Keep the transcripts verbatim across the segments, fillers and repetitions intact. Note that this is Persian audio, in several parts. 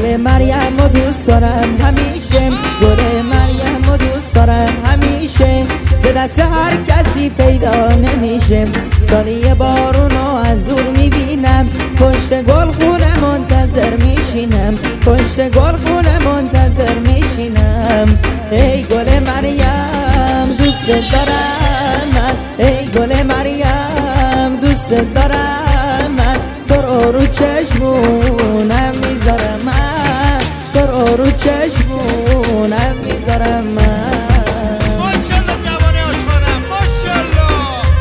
گل مریم و دوست دارم همیشه، گل مریم و دوست دارم همیشه، ز دست هر کسی پیدا نمیشه. سالی یه بارونو از دور میبینم، پشت گل خونه منتظر میشینم، پشت گل خونه منتظر میشینم. ای گل مریم دوست دارم من، ای گل مریم دوست دارم من، تو رو رو چشمونم میذارم من، تو رو رو چشمونم میذارم من. ماشالله جوان عاشقانم ماشالله.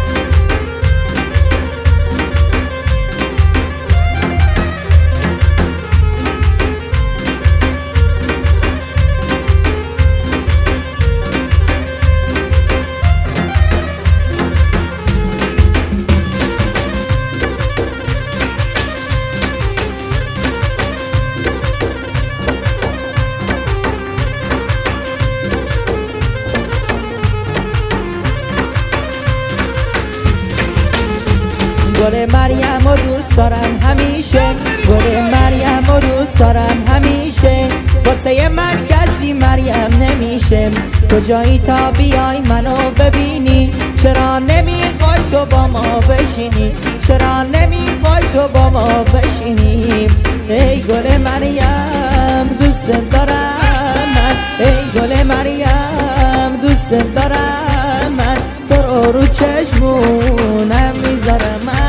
گل مریم و دوست دارم همیشه، گل مریم و دوست دارم همیشه، واسه من کسی مریم نمیشه. کجایی تا بیای منو ببینی، چرا نمیخوای تو با ما بشینی، چرا نمیخوای تو با ما بشینی. ای گل مریم دوست دارم من، ای گل مریم دوست دارم من، تو رو رو چشمونم میذارم من،